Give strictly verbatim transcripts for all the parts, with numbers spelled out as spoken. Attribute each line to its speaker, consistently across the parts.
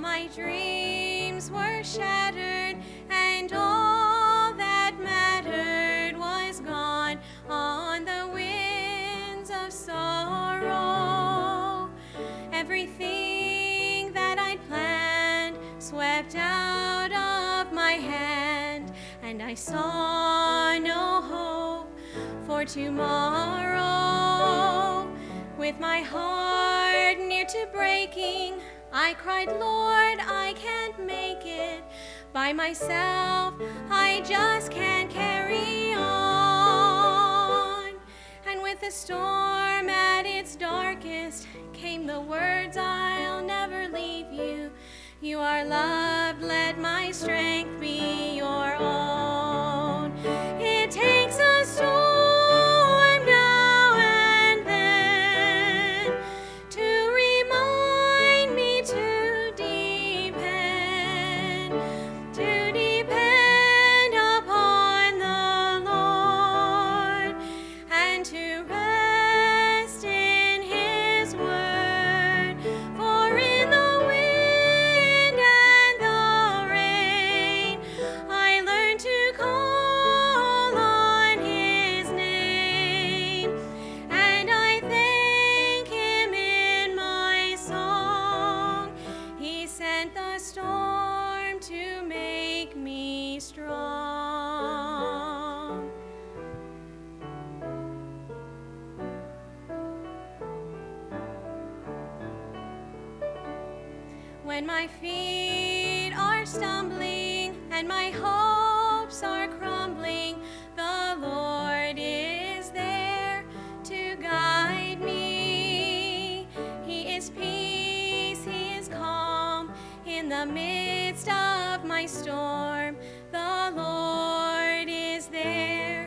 Speaker 1: my dreams were shattered, and all that mattered was gone on the winds of sorrow. Everything that I'd planned swept out of my hand, and I saw no hope for tomorrow. With my heart near to breaking, I cried, Lord, I can't make it. By myself, I just can't carry on. And with the storm at its darkest, came the words, I'll never leave you. You are loved, let my strength be your own. It takes a storm now and then to remind me to depend, to depend upon the Lord, and to rest in His word. For in the wind and the rain, I learned to call on His name, and I thank Him in my song. He sent the storm to make me strong. When my feet are stumbling and my hopes are crumbling, the Lord is there to guide me. He is peace, He is calm in the midst of my storm. The Lord is there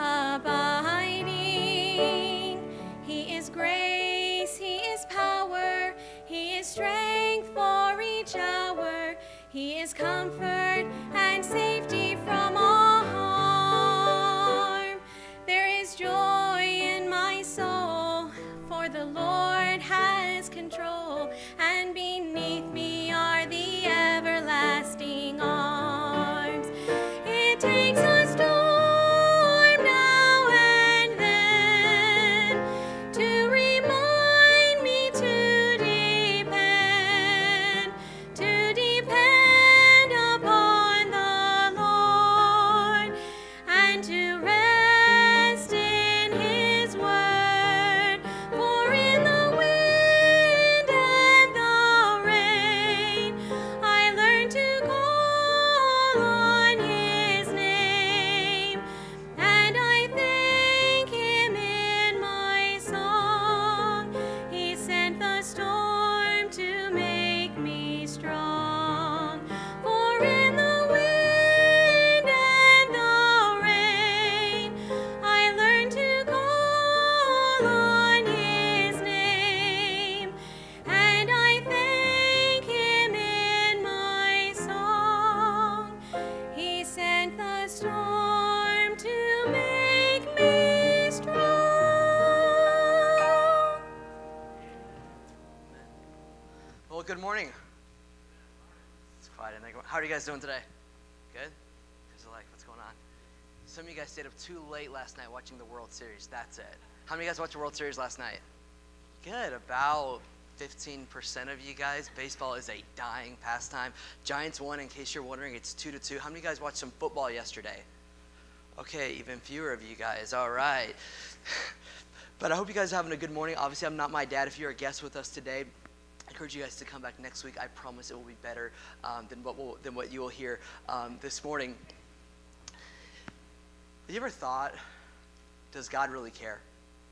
Speaker 1: abiding. He is grace, He is power, He is strength for each hour. He is comfort and safety from all harm. There is joy in my soul, for the Lord has control, and beneath me are the everlasting arms. It takes a storm now and then to remind me to depend, to depend upon the Lord, and to rest in His word. For in the wind and the rain, I learned to call on His name, and I thank Him in my song. He sent the storm to make me strong. For in the wind and the rain, I learned to call on His name, and I thank Him in my song. He sent the storm to make me strong.
Speaker 2: Well, good morning. It's quiet in there. How are you guys doing today? Good? Guys are like, what's going on? Some of you guys stayed up too late last night watching the World Series. That's it. How many of you guys watched the World Series last night? Good. About fifteen percent of you guys. Baseball is a dying pastime. Giants won, in case you're wondering. It's two to two. How many of you guys watched some football yesterday? Okay, even fewer of you guys. All right. But I hope you guys are having a good morning. Obviously, I'm not my dad. If you're a guest with us today, I encourage you guys to come back next week. I promise it will be better um, than what will, than what you will hear um, this morning. Have you ever thought, does God really care?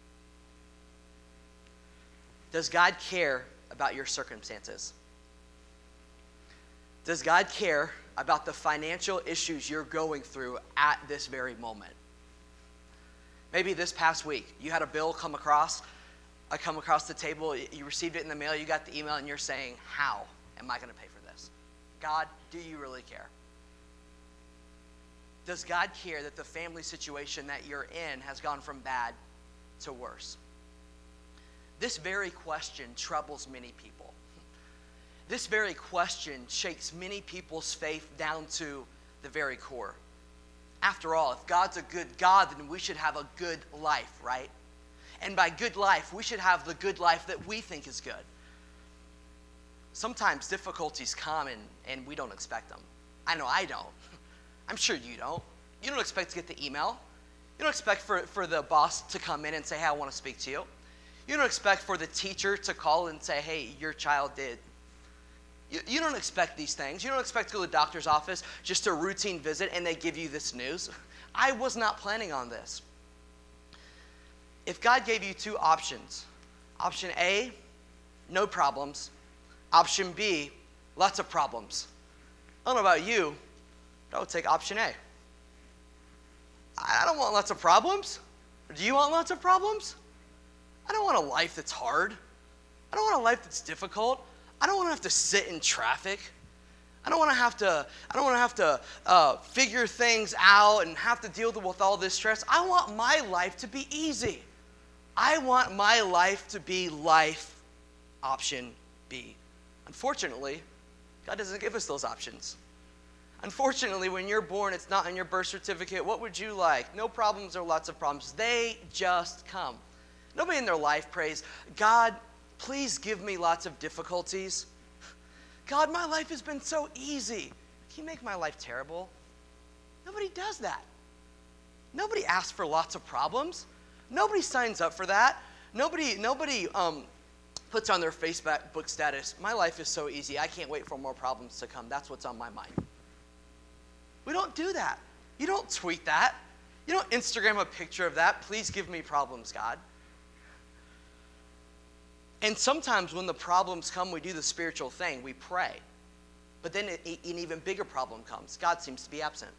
Speaker 2: Does God care about your circumstances? Does God care about the financial issues you're going through at this very moment? Maybe this past week, you had a bill come across, I come across the table, you received it in the mail, you got the email, and you're saying, how am I going to pay for this? God, do you really care? Does God care that the family situation that you're in has gone from bad to worse? This very question troubles many people. This very question shakes many people's faith down to the very core. After all, if God's a good God, then we should have a good life, right? And by good life, we should have the good life that we think is good. Sometimes difficulties come and, and we don't expect them. I know I don't. I'm sure you don't. You don't expect to get the email. You don't expect for, for the boss to come in and say, hey, I want to speak to you. You don't expect for the teacher to call and say, hey, your child did. You, you don't expect these things. You don't expect to go to the doctor's office, just a routine visit, and they give you this news. I was not planning on this. If God gave you two options, option A, no problems. Option B, lots of problems. I don't know about you, but I would take option A. I don't want lots of problems. Do you want lots of problems? I don't want a life that's hard. I don't want a life that's difficult. I don't want to have to sit in traffic. I don't want to have to, I don't want to have to uh, figure things out and have to deal with all this stress. I want my life to be easy. I want my life to be life option B. Unfortunately, God doesn't give us those options. Unfortunately, when you're born, it's not on your birth certificate. What would you like? No problems or lots of problems. They just come. Nobody in their life prays, God, please give me lots of difficulties. God, my life has been so easy. Can you make my life terrible? Nobody does that. Nobody asks for lots of problems. Nobody signs up for that. Nobody, nobody um, puts on their Facebook status, my life is so easy, I can't wait for more problems to come. That's what's on my mind. We don't do that. You don't tweet that. You don't Instagram a picture of that. Please give me problems, God. And sometimes when the problems come, we do the spiritual thing. We pray. But then an even bigger problem comes. God seems to be absent.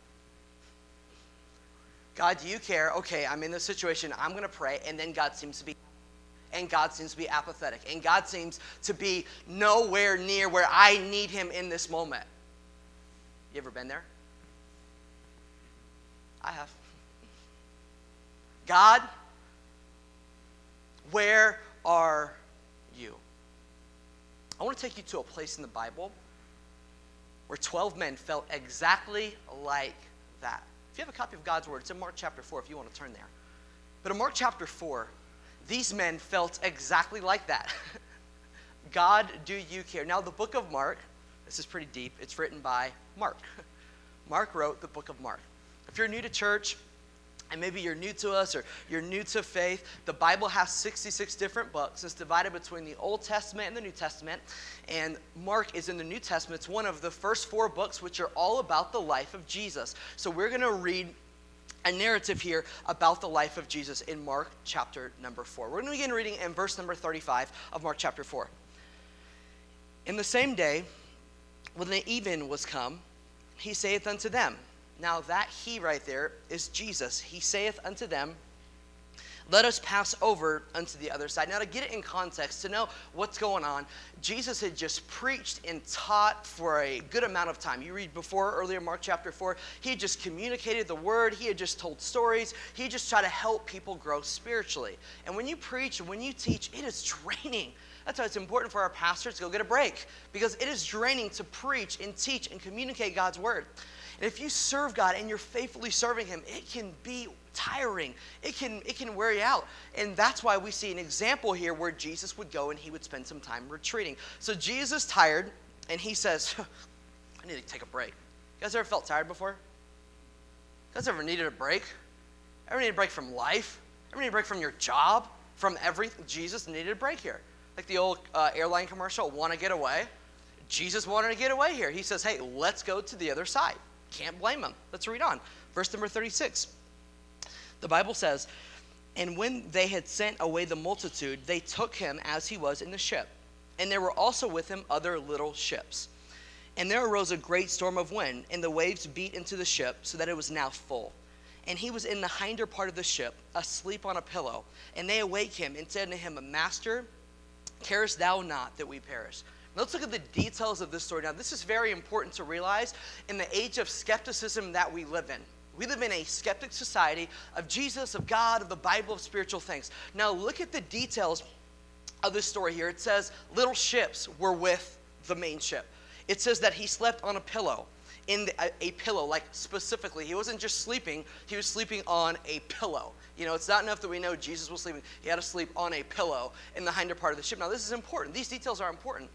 Speaker 2: God, do you care? Okay, I'm in this situation. I'm going to pray. And then God seems to be and God seems to be apathetic. And God seems to be nowhere near where I need him in this moment. You ever been there? I have. God, where are you? I want to take you to a place in the Bible where twelve men felt exactly like that. If you have a copy of God's Word, it's in Mark chapter four if you want to turn there. But in Mark chapter four, these men felt exactly like that. God, do you care? Now, the book of Mark, this is pretty deep. It's written by Mark. Mark wrote the book of Mark. If you're new to church, and maybe you're new to us or you're new to faith, the Bible has sixty-six different books. It's divided between the Old Testament and the New Testament. And Mark is in the New Testament. It's one of the first four books which are all about the life of Jesus. So we're going to read a narrative here about the life of Jesus in Mark chapter number four. We're going to begin reading in verse number thirty-five of Mark chapter four. In the same day, when the even was come, he saith unto them. Now that he right there is Jesus. He saith unto them, let us pass over unto the other side. Now to get it in context, to know what's going on, Jesus had just preached and taught for a good amount of time. You read before, earlier, Mark chapter four, he had just communicated the word. He had just told stories. He just tried to help people grow spiritually. And when you preach and when you teach, it is draining. That's why it's important for our pastors to go get a break, because it is draining to preach and teach and communicate God's word. And if you serve God and you're faithfully serving him, it can be tiring. It can, it can wear you out. And that's why we see an example here where Jesus would go and he would spend some time retreating. So Jesus is tired and he says, I need to take a break. You guys ever felt tired before? You guys ever needed a break? Ever needed a break from life? Ever needed a break from your job? From everything? Jesus needed a break here. Like the old uh, airline commercial, want to get away? Jesus wanted to get away here. He says, hey, let's go to the other side. Can't blame him. Let's read on. Verse number thirty-six. The Bible says, and when they had sent away the multitude, they took him as he was in the ship. And there were also with him other little ships. And there arose a great storm of wind, and the waves beat into the ship, so that it was now full. And he was in the hinder part of the ship, asleep on a pillow. And they awake him and said unto him, Master, carest thou not that we perish? Let's look at the details of this story. Now, this is very important to realize in the age of skepticism that we live in. We live in a skeptic society of Jesus, of God, of the Bible, of spiritual things. Now, look at the details of this story here. It says little ships were with the main ship. It says that he slept on a pillow, in the, a, a pillow, like specifically. He wasn't just sleeping, he was sleeping on a pillow. You know, it's not enough that we know Jesus was sleeping. He had to sleep on a pillow in the hinder part of the ship. Now, this is important. These details are important.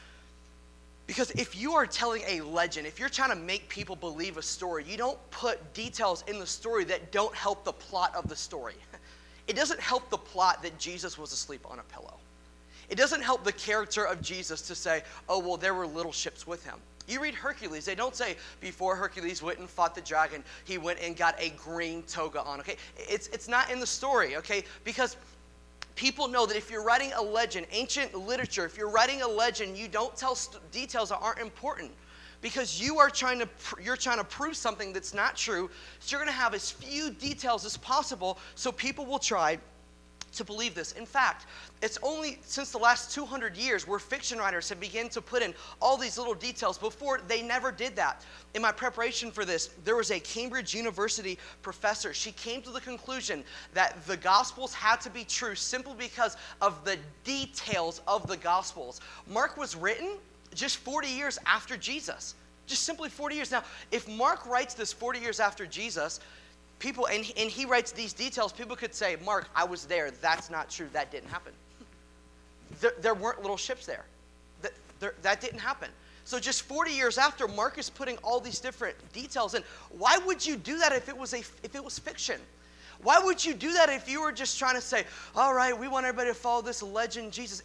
Speaker 2: Because if you are telling a legend, if you're trying to make people believe a story, you don't put details in the story that don't help the plot of the story. It doesn't help the plot that Jesus was asleep on a pillow. It doesn't help the character of Jesus to say, oh, well, there were little ships with him. You read Hercules, they don't say before Hercules went and fought the dragon, he went and got a green toga on, okay? It's, it's not in the story, okay? Because people know that if you're writing a legend, ancient literature, if you're writing a legend, you don't tell st- details that aren't important. Because you are trying to, pr- you're trying to prove something that's not true, so you're gonna have as few details as possible so people will try to believe this. In fact, it's only since the last two hundred years where fiction writers have begun to put in all these little details. Before, they never did that. In my preparation for this, there was a Cambridge University professor. She came to the conclusion that the Gospels had to be true simply because of the details of the Gospels. Mark was written just forty years after Jesus. Just simply forty years. Now, if Mark writes this forty years after Jesus, people, and, and he writes these details, people could say, Mark, I was there. That's not true. That didn't happen. There, there weren't little ships there. That, there. That didn't happen. So just forty years after, Mark is putting all these different details in. Why would you do that if it was a if it was fiction? Why would you do that if you were just trying to say, all right, we want everybody to follow this legend, Jesus?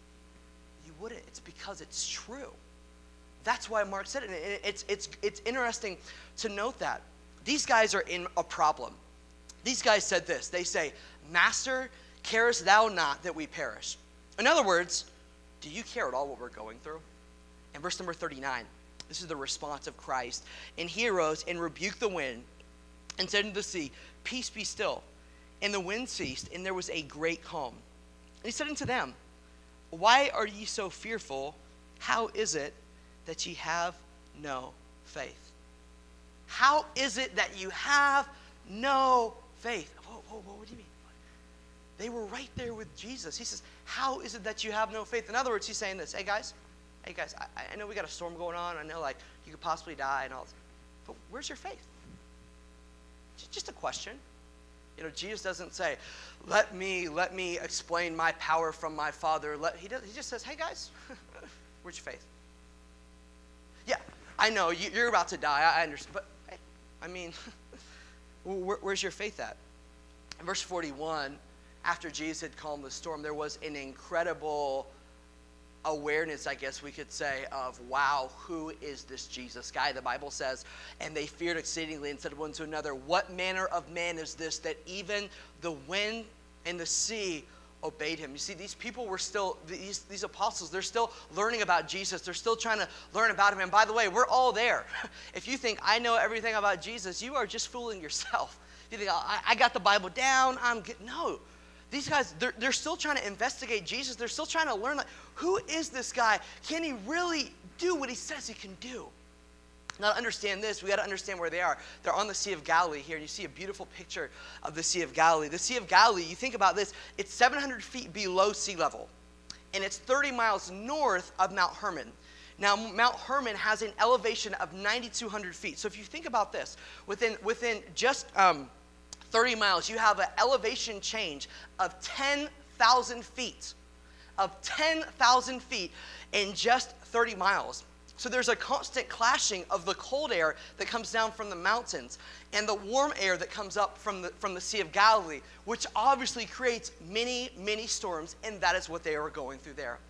Speaker 2: You wouldn't. It's because it's true. That's why Mark said it. And it's, it's, it's interesting to note that. These guys are in a problem. These guys said this. They say, Master, carest thou not that we perish? In other words, do you care at all what we're going through? And verse number thirty-nine, this is the response of Christ. And he arose and rebuked the wind and said unto the sea, Peace, be still. And the wind ceased, and there was a great calm. And he said unto them, Why are ye so fearful? How is it that ye have no faith? How is it that you have no faith? Whoa, whoa, whoa, what do you mean? They were right there with Jesus. He says, how is it that you have no faith? In other words, he's saying this, hey guys, hey guys, I, I know we got a storm going on. I know like you could possibly die and all this, but where's your faith? Just a question. You know, Jesus doesn't say, let me, let me explain my power from my Father. Let, he, does, he just says, hey guys, where's your faith? Yeah, I know you, you're about to die. I, I understand, but hey, I mean, where, where's your faith at? In verse forty-one, after Jesus had calmed the storm, there was an incredible awareness, I guess we could say, of, wow, who is this Jesus guy? The Bible says, and they feared exceedingly and said one to another, what manner of man is this that even the wind and the sea obeyed him? You see, these people were still, these, these apostles, they're still learning about Jesus. They're still trying to learn about him. And by the way, we're all there. If you think I know everything about Jesus, you are just fooling yourself. You think, I, I got the Bible down, I'm good. No. These guys, they're, they're still trying to investigate Jesus. They're still trying to learn, like, who is this guy? Can he really do what he says he can do? Now, to understand this, we got to understand where they are. They're on the Sea of Galilee here, and you see a beautiful picture of the Sea of Galilee. The Sea of Galilee, you think about this, it's seven hundred feet below sea level, and it's thirty miles north of Mount Hermon. Now, Mount Hermon has an elevation of nine thousand two hundred feet. So if you think about this, within, within just um, thirty miles, you have an elevation change of ten thousand feet, of ten thousand feet in just thirty miles. So there's a constant clashing of the cold air that comes down from the mountains and the warm air that comes up from the, from the Sea of Galilee, which obviously creates many, many storms, and that is what they are going through there.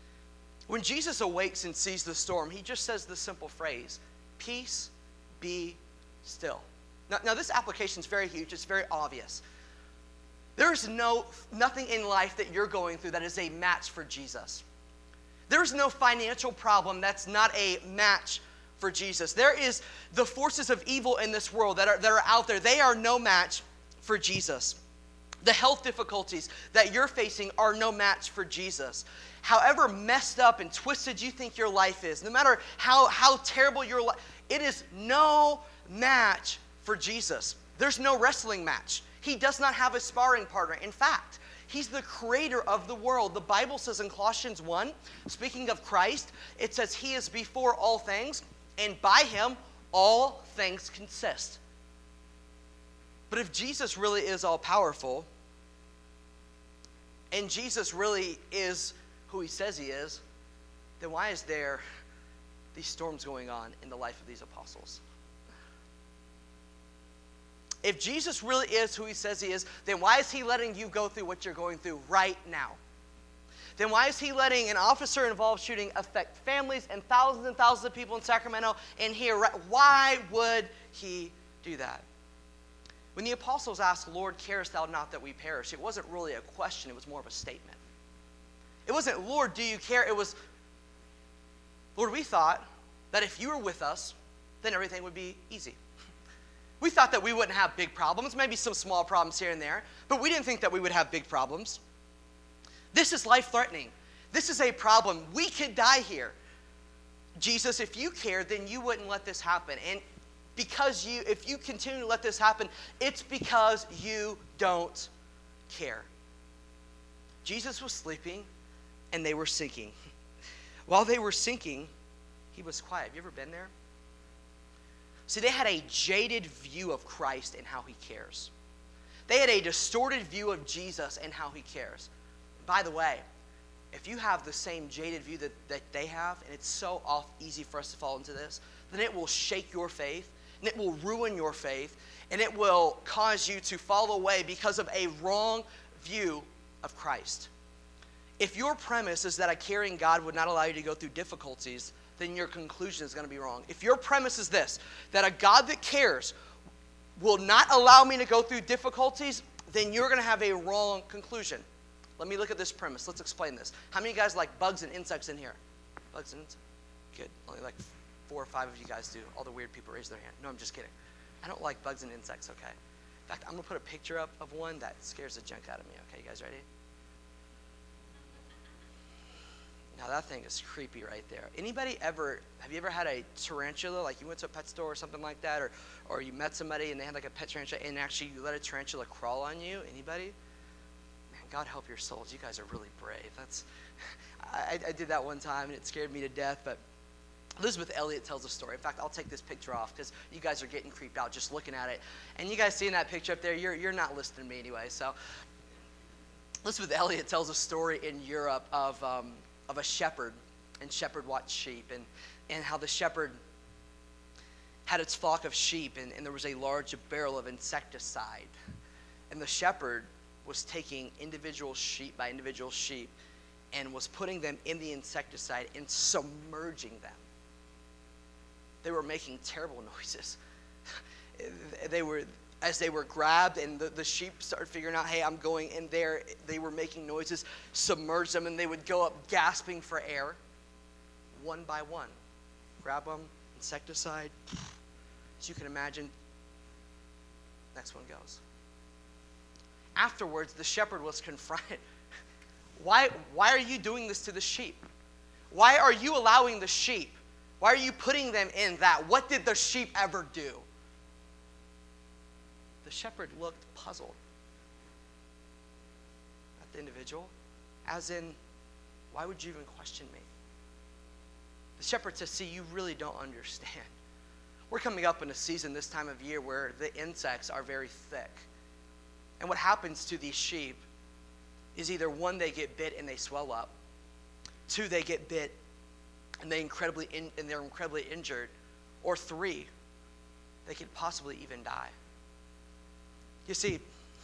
Speaker 2: When Jesus awakes and sees the storm, he just says the simple phrase, peace, be still. Now, now this application is very huge. It's very obvious. There's no, nothing in life that you're going through that is a match for Jesus. There's no financial problem that's not a match for Jesus. There is the forces of evil in this world that are, that are out there. They are no match for Jesus. The health difficulties that you're facing are no match for Jesus. However messed up and twisted you think your life is, no matter how, how terrible your life, it is no match for Jesus. There's no wrestling match. He does not have a sparring partner. In fact, He's the creator of the world. The Bible says in Colossians one, speaking of Christ, it says he is before all things, and by him all things consist. But if Jesus really is all-powerful, and Jesus really is who he says he is, then why is there these storms going on in the life of these apostles? If Jesus really is who he says he is, then why is he letting you go through what you're going through right now? Then why is he letting an officer-involved shooting affect families and thousands and thousands of people in Sacramento and here? Why would he do that? When the apostles asked, Lord, carest thou not that we perish? It wasn't really a question. It was more of a statement. It wasn't, Lord, do you care? It was, Lord, we thought that if you were with us, then everything would be easy. We thought that we wouldn't have big problems, maybe some small problems here and there, but we didn't think that we would have big problems. This is life-threatening. This is a problem. We could die here. Jesus, if you cared, then you wouldn't let this happen. And because you, if you continue to let this happen, it's because you don't care. Jesus was sleeping, and they were sinking. While they were sinking, he was quiet. Have you ever been there? See, they had a jaded view of Christ and how he cares. They had a distorted view of Jesus and how he cares. By the way, if you have the same jaded view that, that they have, and it's so off easy for us to fall into this, then it will shake your faith, and it will ruin your faith, and it will cause you to fall away because of a wrong view of Christ. If your premise is that a caring God would not allow you to go through difficulties, then your conclusion is going to be wrong. If your premise is this, that a God that cares will not allow me to go through difficulties, then you're going to have a wrong conclusion. Let me look at this premise. Let's explain this. How many of you guys like bugs and insects in here? Bugs and insects? Good. Only like four or five of you guys do. All the weird people raise their hand. No, I'm just kidding. I don't like bugs and insects, okay? In fact, I'm going to put a picture up of one that scares the junk out of me. Okay, you guys ready? Now that thing is creepy right there. Anybody ever, have you ever had a tarantula, like you went to a pet store or something like that, or or you met somebody and they had like a pet tarantula and actually you let a tarantula crawl on you? Anybody? Man, God help your souls. You guys are really brave. That's, I, I did that one time and it scared me to death, but Elizabeth Elliot tells a story. In fact, I'll take this picture off because you guys are getting creeped out just looking at it. And you guys seeing that picture up there, you're, you're not listening to me anyway. So Elizabeth Elliot tells a story in Europe of, um, of a shepherd, and shepherd watched sheep, and, and how the shepherd had its flock of sheep, and, and there was a large barrel of insecticide. And the shepherd was taking individual sheep by individual sheep and was putting them in the insecticide and submerging them. They were making terrible noises. They were, as they were grabbed and the, the sheep started figuring out, hey, I'm going in there, they were making noises, submerge them, and they would go up gasping for air, one by one. Grab them, insecticide, as you can imagine, next one goes. Afterwards, the shepherd was confronted. Why, why are you doing this to the sheep? Why are you allowing the sheep? Why are you putting them in that? What did the sheep ever do? The shepherd looked puzzled at the individual, as in, why would you even question me? The shepherd says, see, you really don't understand. We're coming up in a season this time of year where the insects are very thick. And what happens to these sheep is either one, they get bit and they swell up. Two, they get bit and they incredibly in, and they're incredibly injured. Or three, they could possibly even die. You see,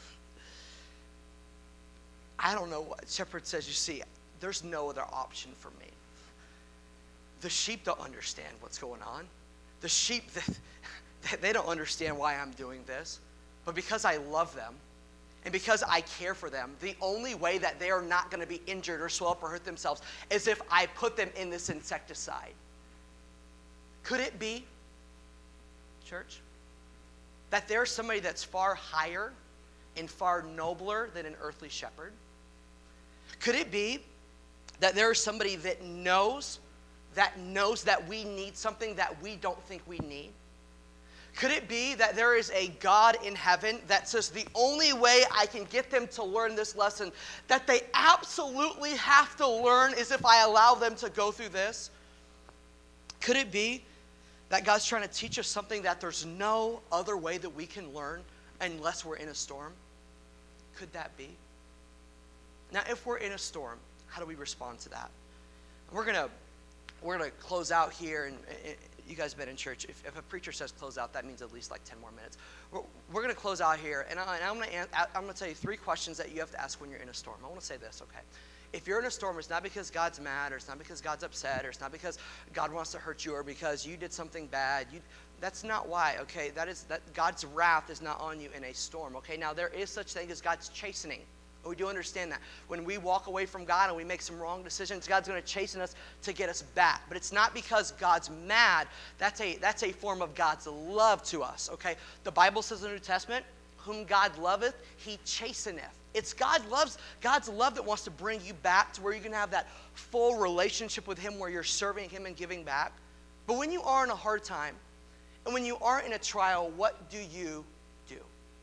Speaker 2: I don't know what shepherd says. You see, there's no other option for me. The sheep don't understand what's going on. The sheep, they don't understand why I'm doing this. But because I love them, and because I care for them, the only way that they are not going to be injured or swell up or hurt themselves is if I put them in this insecticide. Could it be, church, that there's somebody that's far higher and far nobler than an earthly shepherd? Could it be that there is somebody that knows, that knows that we need something that we don't think we need? Could it be that there is a God in heaven that says the only way I can get them to learn this lesson that they absolutely have to learn is if I allow them to go through this? Could it be that God's trying to teach us something that there's no other way that we can learn unless we're in a storm? Could that be? Now, if we're in a storm, how do we respond to that? We're gonna we're gonna close out here, and, and you guys have been in church. If, if a preacher says close out, that means at least like ten more minutes. We're, we're gonna close out here, and, I, and I'm gonna I'm gonna tell you three questions that you have to ask when you're in a storm. I want to say this, okay? If you're in a storm, it's not because God's mad, or it's not because God's upset, or it's not because God wants to hurt you, or because you did something bad. You, that's not why, okay? That is that God's wrath is not on you in a storm, okay? Now, there is such thing as God's chastening. We do understand that. When we walk away from God and we make some wrong decisions, God's going to chasten us to get us back. But it's not because God's mad. That's a, that's a form of God's love to us, okay? The Bible says in the New Testament, whom God loveth, he chasteneth. It's God loves, God's love that wants to bring you back to where you can have that full relationship with him where you're serving him and giving back. But when you are in a hard time and when you are in a trial, what do you do?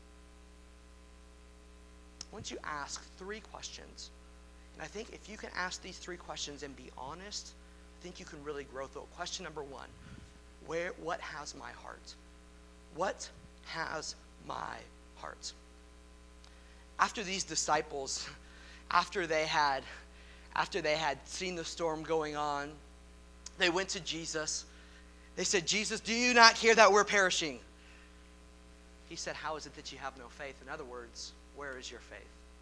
Speaker 2: I want you to ask three questions. And I think if you can ask these three questions and be honest, I think you can really grow through it. Question number one, where, what has my heart? What has my heart? After these disciples, after they had, after they had seen the storm going on, they went to Jesus. They said, Jesus, do you not hear that we're perishing? He said, how is it that you have no faith? In other words, where is your faith?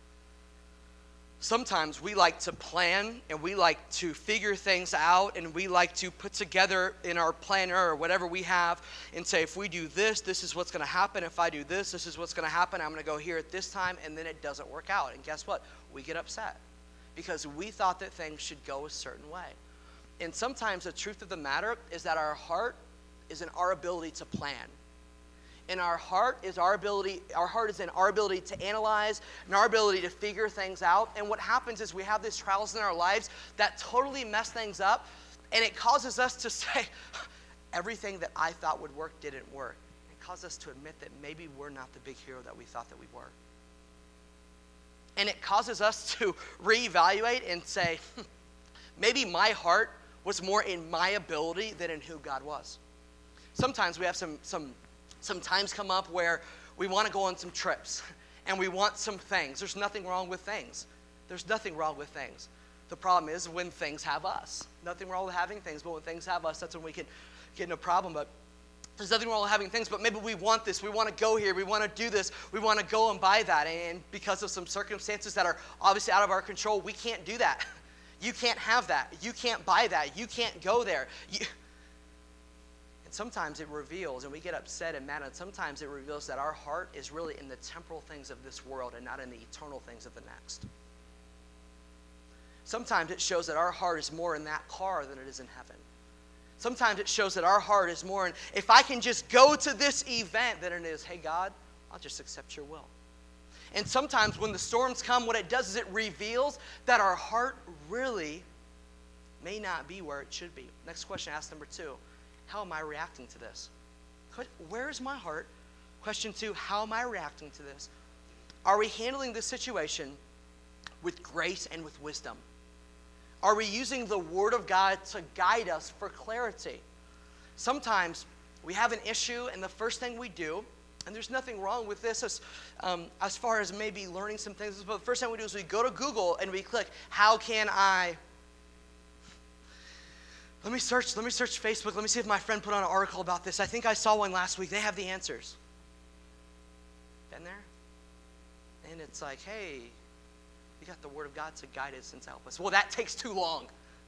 Speaker 2: Sometimes we like to plan and we like to figure things out and we like to put together in our planner or whatever we have and say, if we do this, this is what's going to happen. If I do this, this is what's going to happen. I'm going to go here at this time, and then it doesn't work out. And guess what? We get upset because we thought that things should go a certain way. And sometimes the truth of the matter is that our heart is in our ability to plan. And our heart is our ability, our heart is in our ability to analyze and our ability to figure things out. And what happens is we have these trials in our lives that totally mess things up, and it causes us to say, everything that I thought would work didn't work. It causes us to admit that maybe we're not the big hero that we thought that we were. And it causes us to reevaluate and say, maybe my heart was more in my ability than in who God was. Sometimes we have some some Some times come up where we want to go on some trips and we want some things. There's nothing wrong with things. There's nothing wrong with things. The problem is when things have us. Nothing wrong with having things, but when things have us, that's when we can get in a problem. But there's nothing wrong with having things, but maybe we want this. We want to go here. We want to do this. We want to go and buy that. And because of some circumstances that are obviously out of our control, we can't do that. You can't have that. You can't buy that. You can't go there. You, And sometimes it reveals, and we get upset and mad, and sometimes it reveals that our heart is really in the temporal things of this world and not in the eternal things of the next. Sometimes it shows that our heart is more in that car than it is in heaven. Sometimes it shows that our heart is more in, if I can just go to this event, than it is, hey God, I'll just accept your will. And sometimes when the storms come, what it does is it reveals that our heart really may not be where it should be. Next question, ask number two. How am I reacting to this? Where is my heart? Question two, how am I reacting to this? Are we handling this situation with grace and with wisdom? Are we using the Word of God to guide us for clarity? Sometimes we have an issue, and the first thing we do, and there's nothing wrong with this as, um, as far as maybe learning some things, but the first thing we do is we go to Google and we click, how can I... Let me search, let me search Facebook. Let me see if my friend put on an article about this. I think I saw one last week. They have the answers. Been there? And it's like, hey, we got the Word of God to guide us and to help us. Well, that takes too long.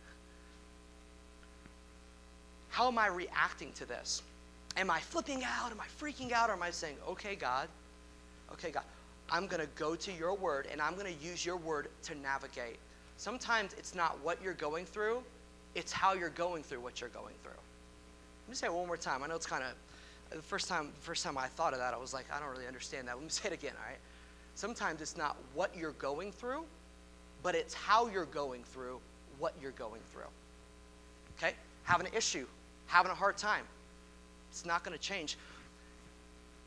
Speaker 2: How am I reacting to this? Am I flipping out? Am I freaking out? Or am I saying, okay, God, okay, God, I'm going to go to your Word and I'm going to use your Word to navigate. Sometimes it's not what you're going through. It's how you're going through what you're going through. Let me say it one more time. I know it's kind of, the first time, the first time I thought of that, I was like, I don't really understand that. Let me say it again, all right? Sometimes it's not what you're going through, but it's how you're going through what you're going through. Okay? Having an issue, having a hard time. It's not going to change.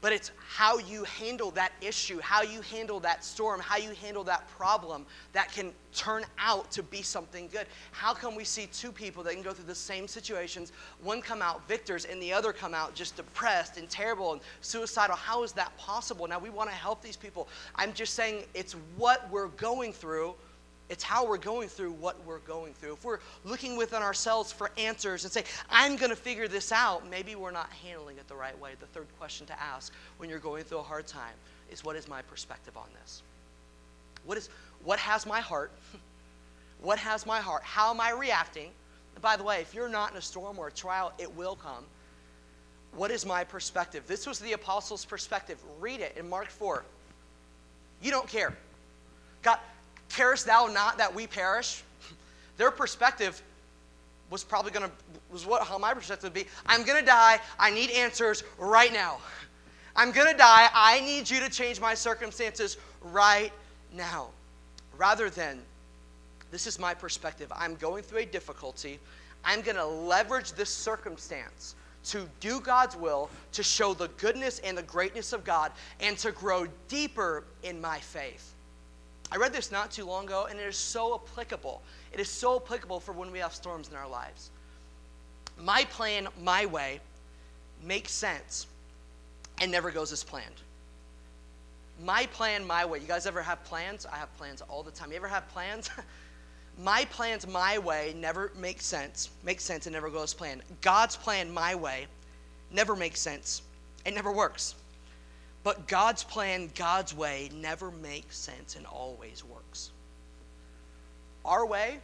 Speaker 2: but it's how you handle that issue, how you handle that storm, how you handle that problem that can turn out to be something good. How can we see two people that can go through the same situations, one come out victors and the other come out just depressed and terrible and suicidal? How is that possible? Now, we want to help these people. I'm just saying it's what we're going through. It's how we're going through what we're going through. If we're looking within ourselves for answers and say, I'm going to figure this out, maybe we're not handling it the right way. The third question to ask when you're going through a hard time is, what is my perspective on this? What is, what has my heart? What has my heart? How am I reacting? And by the way, if you're not in a storm or a trial, it will come. What is my perspective? This was the apostles' perspective. Read it in Mark four. You don't care. God, carest thou not that we perish? Their perspective was probably going to, was what, how my perspective would be. I'm going to die. I need answers right now. I'm going to die. I need you to change my circumstances right now. Rather than, this is my perspective. I'm going through a difficulty. I'm going to leverage this circumstance to do God's will, to show the goodness and the greatness of God, and to grow deeper in my faith. I read this not too long ago, and it is so applicable. It is so applicable for when we have storms in our lives. My plan, my way, makes sense and never goes as planned. My plan, my way. You guys ever have plans? I have plans all the time. You ever have plans? My plans, my way, never make sense. Makes sense and never goes as planned. God's plan, my way, never makes sense. It never works. But God's plan, God's way, never makes sense and always works. Our way,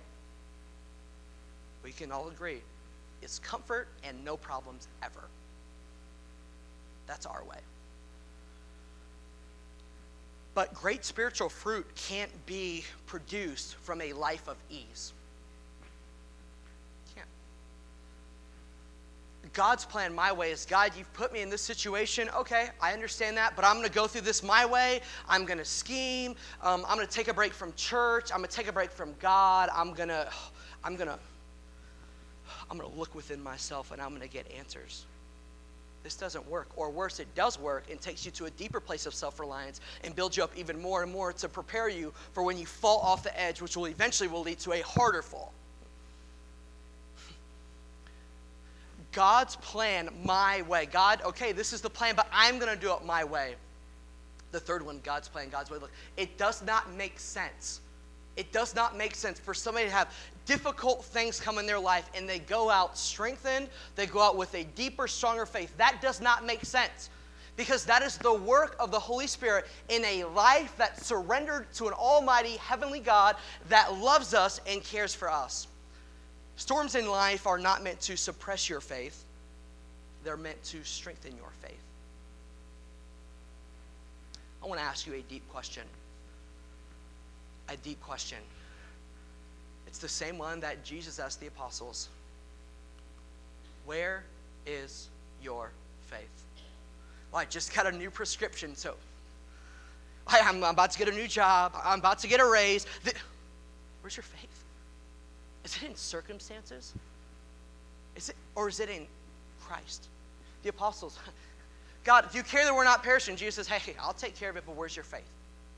Speaker 2: we can all agree, is comfort and no problems ever. That's our way. But great spiritual fruit can't be produced from a life of ease. Can't. God's plan, my way, is, God, you've put me in this situation. Okay, I understand that, but I'm going to go through this my way. I'm going to scheme. Um, I'm going to take a break from church. I'm going to take a break from God. I'm going to, I'm going to, I'm going to look within myself, and I'm going to get answers. This doesn't work. Or worse, it does work and takes you to a deeper place of self-reliance and builds you up even more and more to prepare you for when you fall off the edge, which will eventually will lead to a harder fall. God's plan, my way. God, okay, this is the plan, but I'm going to do it my way. The third one, God's plan, God's way. Look, it does not make sense. It does not make sense for somebody to have difficult things come in their life and they go out strengthened, they go out with a deeper, stronger faith. That does not make sense, because that is the work of the Holy Spirit in a life that's surrendered to an almighty heavenly God that loves us and cares for us. Storms in life are not meant to suppress your faith. They're meant to strengthen your faith. I want to ask you a deep question. A deep question. It's the same one that Jesus asked the apostles. Where is your faith? Well, I just got a new prescription, so I'm about to get a new job. I'm about to get a raise. Where's your faith? Is it in circumstances? Is it, or is it in Christ? The apostles, God, do you care that we're not perishing? Jesus says, hey, I'll take care of it, but where's your faith?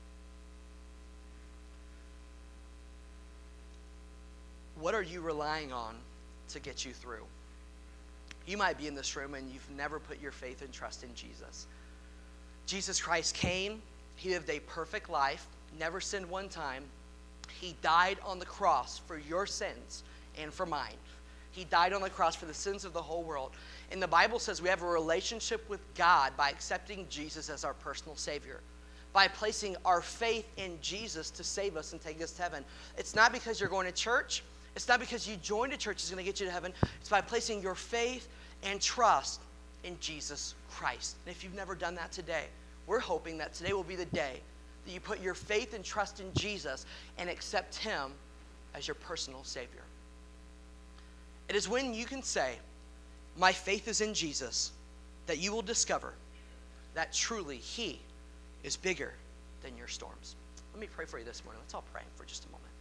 Speaker 2: What are you relying on to get you through? You might be in this room and you've never put your faith and trust in Jesus. Jesus Christ came. He lived a perfect life, never sinned one time. He died on the cross for your sins and for mine. He died on the cross for the sins of the whole world. And the Bible says we have a relationship with God by accepting Jesus as our personal Savior, by placing our faith in Jesus to save us and take us to heaven. It's not because you're going to church. It's not because you joined a church is going to get you to heaven. It's by placing your faith and trust in Jesus Christ. And if you've never done that today, we're hoping that today will be the day that you put your faith and trust in Jesus and accept him as your personal Savior. It is when you can say, my faith is in Jesus, that you will discover that truly he is bigger than your storms. Let me pray for you this morning. Let's all pray for just a moment.